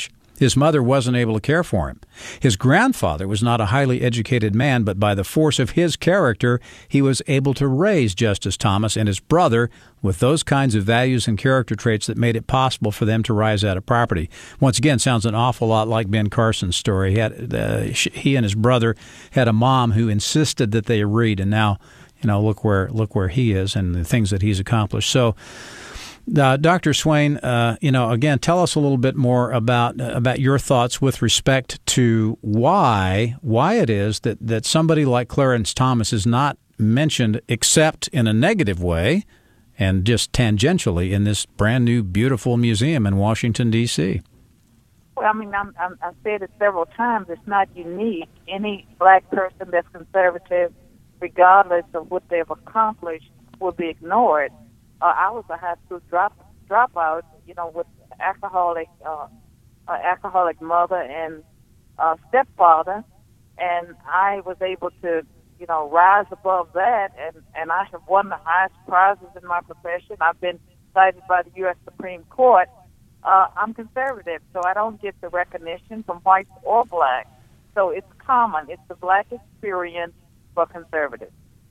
Speaker 2: His mother wasn't able to care for him. His grandfather was not a highly educated man, but by the force of his character, he was able to raise Justice Thomas and his brother with those kinds of values and character traits that made it possible for them to rise out of poverty. Once again, sounds an awful lot like Ben Carson's story. He, had, uh, he and his brother had a mom who insisted that they read, and now, you know, look where look where he is and the things that he's accomplished. So, uh, Doctor Swain, uh, you know, again, tell us a little bit more about uh, about your thoughts with respect to why why it is that, that somebody like Clarence Thomas is not mentioned except in a negative way and just tangentially in this brand new, beautiful museum in Washington, D C
Speaker 18: Well, I mean, I'm, I'm, I've said it several times. It's not unique. Any black person that's conservative, regardless of what they've accomplished, will be ignored. Uh, I was a high school drop dropout, you know, with alcoholic, uh, uh, alcoholic mother and uh, stepfather, and I was able to, you know, rise above that, and, and I have won the highest prizes in my profession. I've been cited by the U S Supreme Court. Uh, I'm conservative, so I don't get the recognition from whites or blacks. So it's common. It's the black experience for conservatives.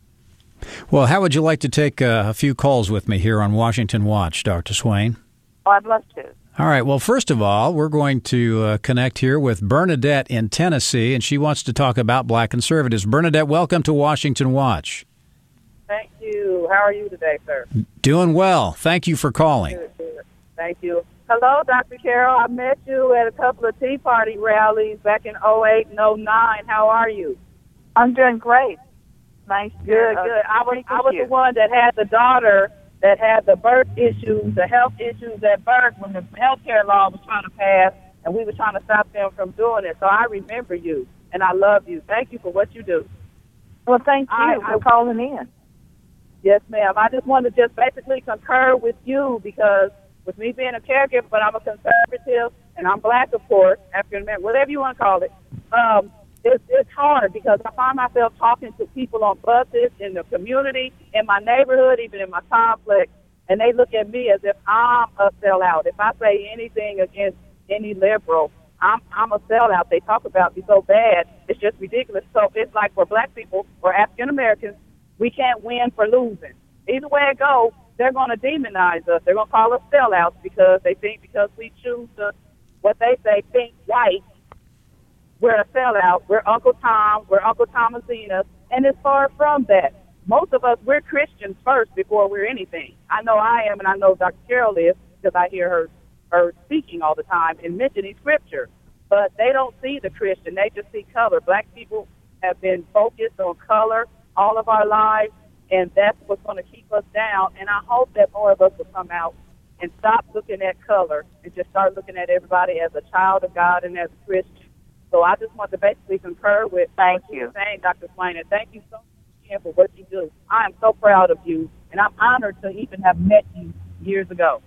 Speaker 2: Well, how would you like to take uh, a few calls with me here on Washington Watch, Doctor Swain?
Speaker 18: Oh, I'd love to.
Speaker 2: All right. Well, first of all, we're going to uh, connect here with Bernadette in Tennessee, and she wants to talk about black conservatives. Bernadette, welcome to Washington Watch.
Speaker 3: Thank you. How are you today, sir?
Speaker 2: Doing well. Thank you for calling.
Speaker 3: Good, good. Thank you. Hello, Doctor Carroll. I met you at a couple of Tea Party rallies back in oh eight and oh nine. How are you?
Speaker 18: I'm doing great. Nice.
Speaker 3: Good,
Speaker 18: uh,
Speaker 3: good. I was I was
Speaker 18: you.
Speaker 3: the one that had the daughter that had the birth issues, the health issues at birth when the health care law was trying to pass, and we were trying to stop them from doing it. So I remember you, and I love you. Thank you for what you do.
Speaker 18: Well, thank you
Speaker 3: I,
Speaker 18: for
Speaker 3: I,
Speaker 18: calling in.
Speaker 3: Yes, ma'am. I just wanted to just basically concur with you because with me being a caregiver, but I'm a conservative, and I'm black, of course, African American, whatever you want to call it. Um, It's, it's hard because I find myself talking to people on buses, in the community, in my neighborhood, even in my complex, and they look at me as if I'm a sellout. If I say anything against any liberal, I'm I'm a sellout. They talk about me so bad, it's just ridiculous. So it's like for black people or African Americans, we can't win for losing. Either way it goes, they're going to demonize us. They're going to call us sellouts because they think because we choose to, what they say, think white, we're a sellout. We're Uncle Tom. We're Uncle Thomasina. And it's far from that. Most of us, we're Christians first before we're anything. I know I am, and I know Doctor Carroll is because I hear her, her speaking all the time and mentioning Scripture. But they don't see the Christian. They just see color. Black people have been focused on color all of our lives, and that's what's going to keep us down. And I hope that more of us will come out and stop looking at color and just start looking at everybody as a child of God and as a Christian. So I just want to basically concur with
Speaker 18: thank
Speaker 3: what
Speaker 18: you
Speaker 3: you're saying, Doctor Swain, and thank you so much again for what you do. I am so proud of you, and I'm honored to even have met you years ago.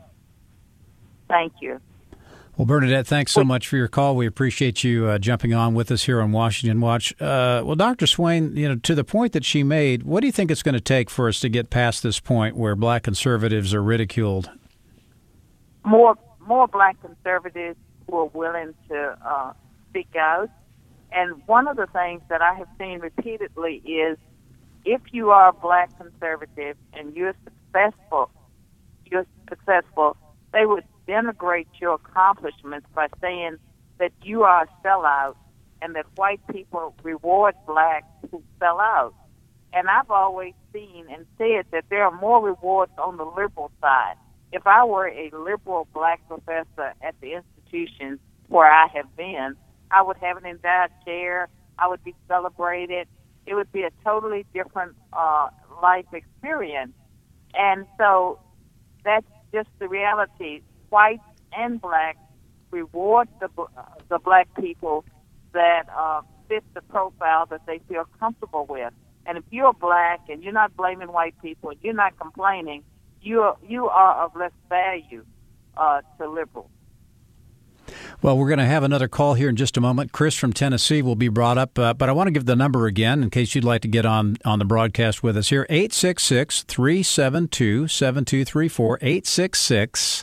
Speaker 18: Thank you.
Speaker 2: Well, Bernadette, thanks so much for your call. We appreciate you uh, jumping on with us here on Washington Watch. Uh, well, Doctor Swain, you know, to the point that she made, what do you think it's going to take for us to get past this point where black conservatives are ridiculed?
Speaker 18: More, more black conservatives who are willing to uh, speak out. And one of the things that I have seen repeatedly is if you are a black conservative and you're successful, you're successful, they would denigrate your accomplishments by saying that you are a sellout and that white people reward blacks who sell out. And I've always seen and said that there are more rewards on the liberal side. If I were a liberal black professor at the institution where I have been, I would have an endowed chair. I would be celebrated. It would be a totally different uh, life experience. And so that's just the reality. Whites and blacks reward the uh, the black people that uh, fit the profile that they feel comfortable with. And if you're black and you're not blaming white people, you're not complaining, you are, you are of less value uh, to liberals.
Speaker 2: Well, we're going to have another call here in just a moment. Chris from Tennessee will be brought up, uh, but I want to give the number again in case you'd like to get on, on the broadcast with us here. eight six six, three seven two, seven two three four, eight six six,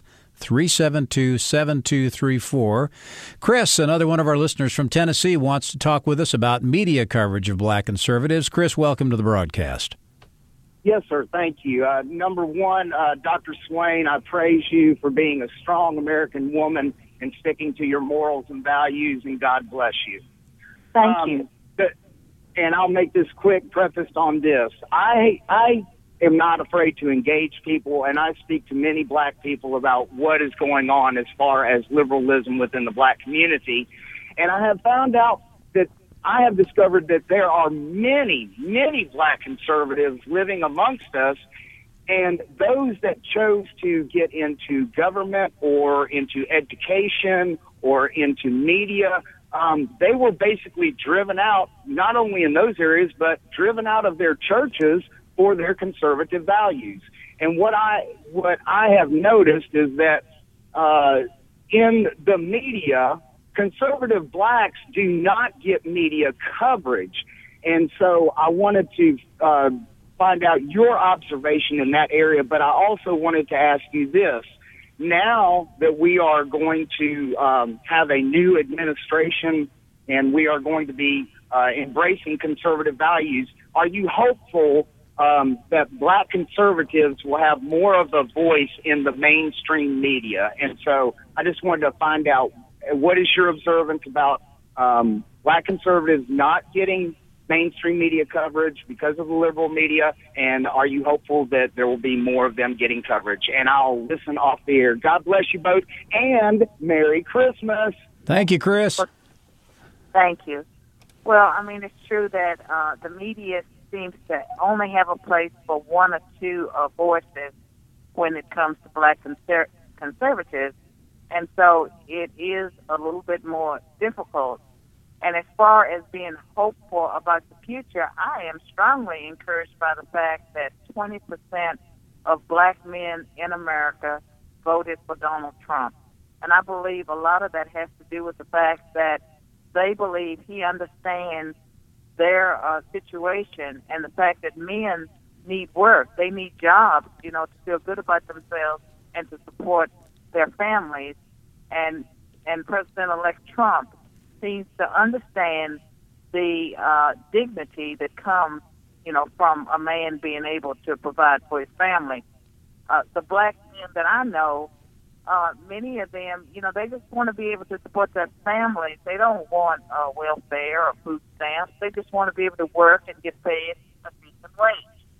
Speaker 2: three seven two, seven two three four. Chris, another one of our listeners from Tennessee, wants to talk with us about media coverage of black conservatives. Chris, welcome to the broadcast.
Speaker 4: Yes, sir. Thank you. Uh, number one, uh, Doctor Swain, I praise you for being a strong American woman and sticking to your morals and values, and God bless you.
Speaker 18: Thank
Speaker 4: um,
Speaker 18: you.
Speaker 4: But, and I'll make this quick, prefaced on this. I I am not afraid to engage people, and I speak to many black people about what is going on as far as liberalism within the black community. And I have found out that I have discovered that there are many, many black conservatives living amongst us, and those that chose to get into government or into education or into media, um, they were basically driven out, not only in those areas, but driven out of their churches for their conservative values. And what I what I have noticed is that uh, in the media, conservative blacks do not get media coverage. And so I wanted to uh, find out your observation in that area, but I also wanted to ask you this. Now that we are going to um, have a new administration and we are going to be uh, embracing conservative values, are you hopeful um, that black conservatives will have more of a voice in the mainstream media? And so I just wanted to find out, what is your observance about um, black conservatives not getting mainstream media coverage because of the liberal media, and are you hopeful that there will be more of them getting coverage? And I'll listen off the air. God bless you both, and Merry Christmas.
Speaker 2: Thank you, Chris.
Speaker 18: Thank you. Well, I mean, it's true that uh, the media seems to only have a place for one or two uh, voices when it comes to black conser- conservatives. And so it is a little bit more difficult. And as far as being hopeful about the future, I am strongly encouraged by the fact that twenty percent of black men in America voted for Donald Trump. And I believe a lot of that has to do with the fact that they believe he understands their uh, situation and the fact that men need work. They need jobs, you know, to feel good about themselves and to support their families. And and President-elect Trump seems to understand the uh, dignity that comes, you know, from a man being able to provide for his family. Uh, the black men that I know, uh, many of them, you know, they just want to be able to support their families. They don't want uh, welfare or food stamps. They just want to be able to work and get paid a decent wage.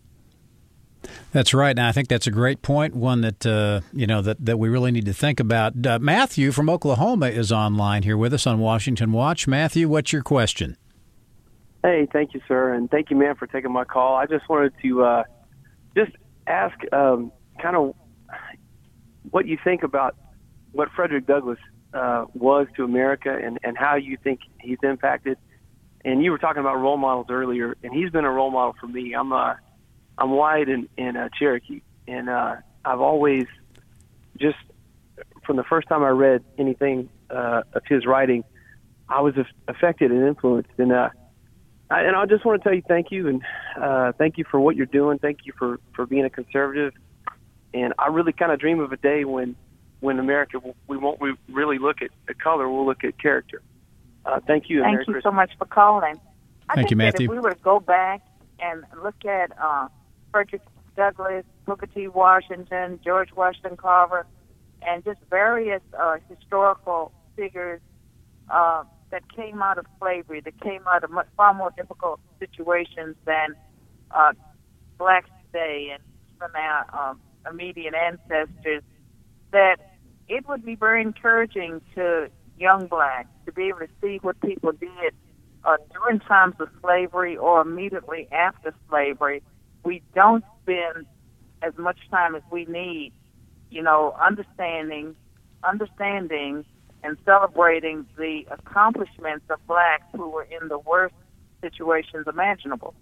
Speaker 2: That's right. And I think that's a great point, one that, uh, you know, that, that we really need to think about. Uh, Matthew from Oklahoma is online here with us on Washington Watch. Matthew, what's your question?
Speaker 6: Hey, thank you, sir, and thank you, ma'am, for taking my call. I just wanted to uh, just ask um, kind of what you think about what Frederick Douglass uh, was to America and, and how you think he's impacted. And you were talking about role models earlier, and he's been a role model for me. I'm uh, I'm white in, in uh, Cherokee, and uh, I've always just, from the first time I read anything uh, of his writing, I was affected and influenced. And uh, I, and I just want to tell you thank you, and uh, thank you for what you're doing. Thank you for, for being a conservative. And I really kind of dream of a day when, when America, we won't we really look at, at color, we'll look at character. Uh, thank you.
Speaker 18: Thank
Speaker 6: Merry
Speaker 18: you
Speaker 6: Christmas.
Speaker 18: so much for calling. I
Speaker 2: Thank
Speaker 18: think
Speaker 2: you,
Speaker 18: that
Speaker 2: Matthew.
Speaker 18: if we were to go back and look at uh, Frederick Douglass, Booker T. Washington, George Washington Carver, and just various uh, historical figures uh, that came out of slavery, that came out of much, far more difficult situations than uh, blacks today and even our um, immediate ancestors, that it would be very encouraging to young blacks to be able to see what people did uh, during times of slavery or immediately after slavery. We don't spend as much time as we need, you know, understanding, understanding and celebrating the accomplishments of blacks who were in the worst situations imaginable.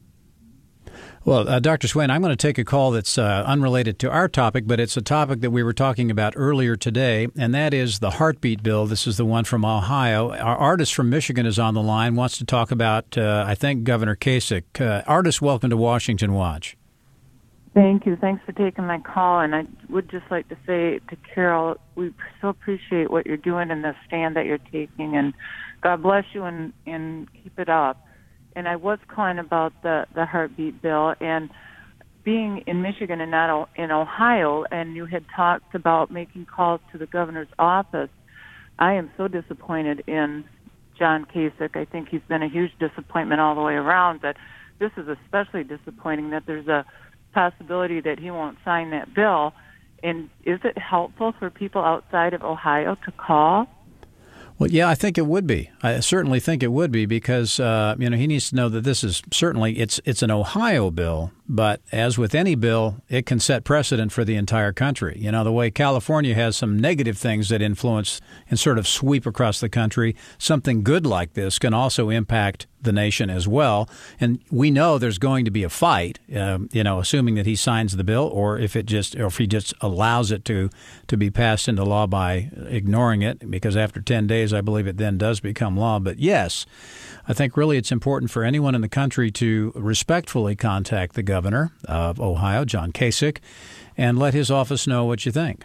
Speaker 2: Well, uh, Doctor Swain, I'm going to take a call that's uh, unrelated to our topic, but it's a topic that we were talking about earlier today, and that is the heartbeat bill. This is the one from Ohio. Our artist from Michigan is on the line, wants to talk about, uh, I think, Governor Kasich. Uh, artist, welcome to Washington Watch.
Speaker 7: Thank you. Thanks for taking my call. And I would just like to say to Carol, we so appreciate what you're doing and the stand that you're taking. And God bless you and, and keep it up. And I was calling about the, the heartbeat bill. And being in Michigan and not in Ohio, and you had talked about making calls to the governor's office, I am so disappointed in John Kasich. I think he's been a huge disappointment all the way around, but this is especially disappointing that there's a possibility that he won't sign that bill. And is it helpful for people outside of Ohio to call?
Speaker 2: Well, yeah, I think it would be. I certainly think it would be because, uh, you know, he needs to know that this is certainly, it's it's an Ohio bill, but as with any bill, it can set precedent for the entire country. You know, the way California has some negative things that influence and sort of sweep across the country, something good like this can also impact the nation as well. And we know there's going to be a fight, um, you know, assuming that he signs the bill or if it just or if he just allows it to to be passed into law by ignoring it, because after ten days, I believe it then does become law. But yes, I think really it's important for anyone in the country to respectfully contact the governor of Ohio, John Kasich, and let his office know what you think.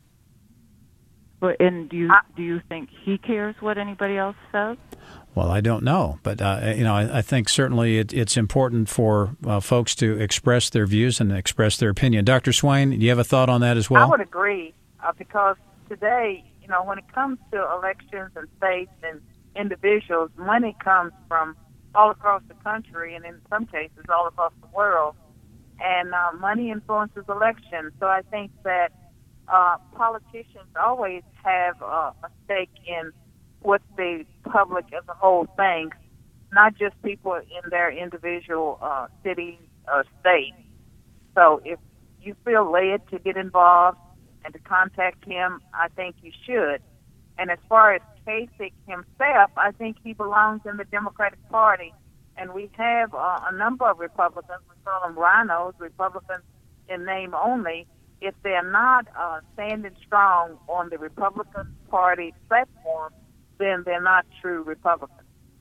Speaker 7: But and do you do you think he cares what anybody else says?
Speaker 2: Well, I don't know, but uh, you know, I, I think certainly it, it's important for uh, folks to express their views and express their opinion. Doctor Swain, do you have a thought on that as well?
Speaker 18: I would agree uh, because today, you know, when it comes to elections and states and individuals, money comes from all across the country and in some cases all across the world, and uh, money influences elections. So I think that uh, politicians always have uh, a stake in what the public as a whole thinks, not just people in their individual uh, cities or states. So if you feel led to get involved and to contact him, I think you should. And as far as Kasich himself, I think he belongs in the Democratic Party. And we have uh, a number of Republicans, we call them rhinos, Republicans in name only. If they're not uh, standing strong on the Republican Party platform, then they're not true Republicans.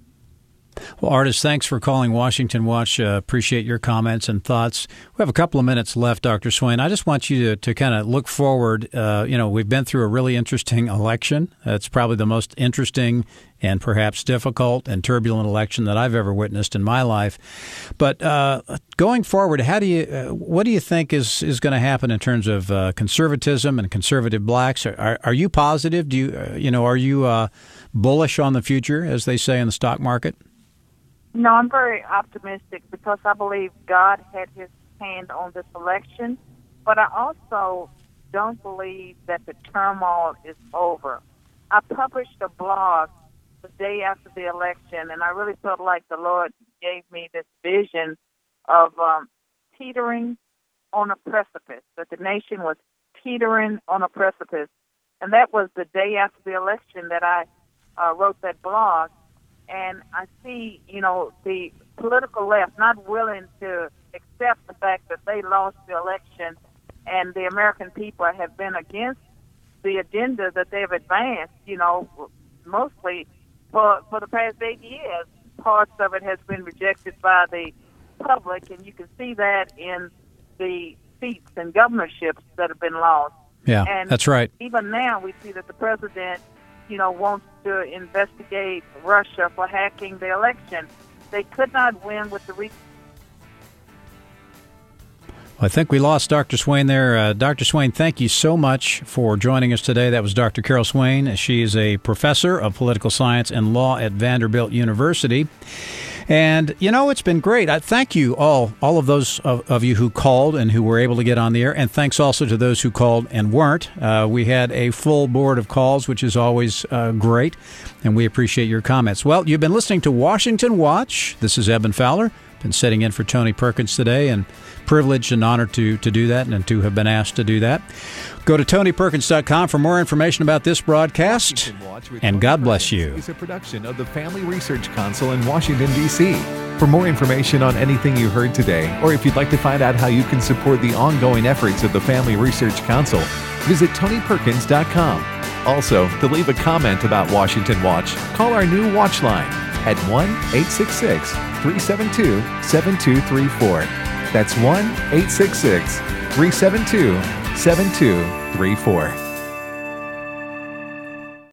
Speaker 2: Well, Artis, thanks for calling Washington Watch. Uh, appreciate your comments and thoughts. We have a couple of minutes left, Doctor Swain. I just want you to, to kind of look forward. Uh, you know, we've been through a really interesting election. It's probably the most interesting and perhaps difficult and turbulent election that I've ever witnessed in my life. But uh, going forward, how do you, uh, what do you think is, is going to happen in terms of uh, conservatism and conservative blacks? Are, are you positive? Do you, uh, you know, are you uh, bullish on the future, as they say in the stock market?
Speaker 18: No, I'm very optimistic because I believe God had his hand on this election, but I also don't believe that the turmoil is over. I published a blog the day after the election, and I really felt like the Lord gave me this vision of um, teetering on a precipice, that the nation was teetering on a precipice. And that was the day after the election that I uh, wrote that blog. And I see, you know, the political left not willing to accept the fact that they lost the election and the American people have been against the agenda that they've advanced, you know, mostly for, for the past eight years. Parts of it has been rejected by the public, and you can see that in the seats and governorships that have been lost.
Speaker 2: Yeah,
Speaker 18: and
Speaker 2: that's right.
Speaker 18: Even now we see that the president, you know, wants to investigate Russia for hacking the election. They could not win with the re-
Speaker 2: I think we lost Doctor Swain there. Uh, Doctor Swain, thank you so much for joining us today. That was Doctor Carol Swain. She is a professor of political science and law at Vanderbilt University. And, you know, it's been great. I thank you all, all of those of, of you who called and who were able to get on the air. And thanks also to those who called and weren't. Uh, we had a full board of calls, which is always uh, great. And we appreciate your comments. Well, you've been listening to Washington Watch. This is Eben Fowler. Been sitting in for Tony Perkins today, and privileged and honored to, to do that and to have been asked to do that. Go to Tony Perkins dot com for more information about this broadcast, and God bless you.
Speaker 1: It's a production of the Family Research Council in Washington, D C For more information on anything you heard today, or if you'd like to find out how you can support the ongoing efforts of the Family Research Council, visit Tony Perkins dot com. Also, to leave a comment about Washington Watch, call our new watch line at one eight six six, three seven two, seven two three four. That's one eight six six, three seven two, seven two three four.